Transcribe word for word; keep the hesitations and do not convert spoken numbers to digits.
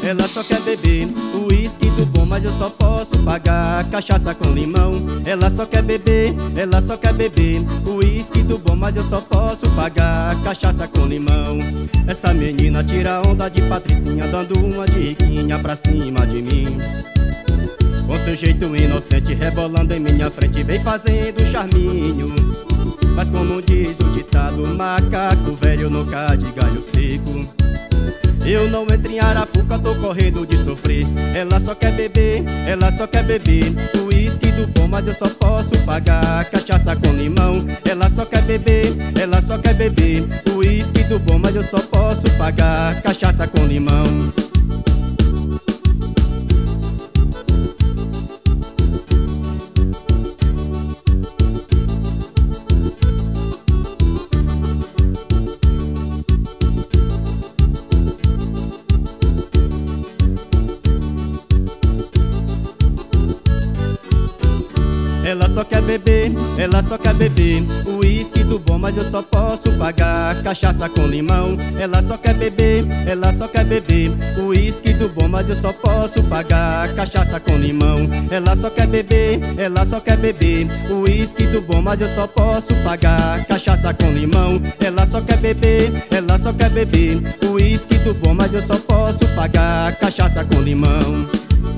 ela só quer beber o uísque do bom, mas eu só posso pagar cachaça com limão. Ela só quer beber, ela só quer beber o uísque do bom, mas eu só posso pagar cachaça com limão. Essa menina tira onda de patricinha, dando uma de riquinha pra cima de mim. Com seu jeito inocente, rebolando em minha frente, vem fazendo charminho. Mas como diz o ditado, macaco velho no cá de galho seco. Eu não entro em arapuca, tô correndo de sofrer. Ela só quer beber, ela só quer beber o uísque do bom, mas eu só posso pagar cachaça com limão. Ela só quer beber, ela só quer beber o uísque do bom, mas eu só posso pagar cachaça com limão. Ela só quer beber, ela só quer beber o uísque do bom, mas eu só posso pagar cachaça com limão. Ela só quer beber, ela só quer beber o uísque do bom, mas eu só posso pagar cachaça com limão. Ela só quer beber, ela só quer beber o uísque do bom, mas eu só posso pagar cachaça com limão. Ela só quer beber, ela só quer beber o uísque do bom, mas eu só posso pagar cachaça com limão.